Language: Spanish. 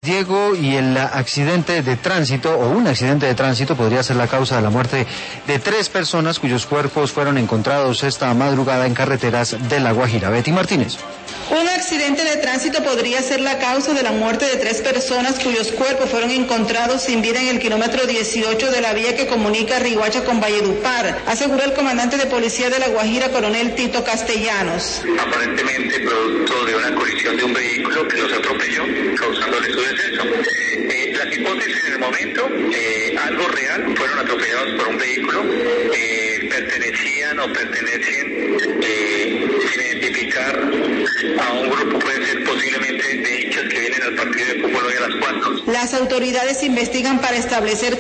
Diego, y el accidente de tránsito o un accidente de tránsito podría ser la causa de la muerte de 3 personas cuyos cuerpos fueron encontrados esta madrugada en carreteras de La Guajira. Betty Martínez. Un accidente de tránsito podría ser la causa de la muerte de 3 personas cuyos cuerpos fueron encontrados sin vida en el kilómetro 18 de la vía que comunica Riohacha con Valledupar, aseguró el comandante de policía de La Guajira, coronel Tito Castellanos. Aparentemente producto de una colisión de un vehículo que los atropelló, causándole su deceso. Las hipótesis en el momento, algo real, fueron atropellados por un vehículo, pertenecían o pertenecen, sin identificar, a un grupo, puede ser posiblemente de hinchas que vienen al partido de fútbol hoy a las 4. Las autoridades investigan para establecer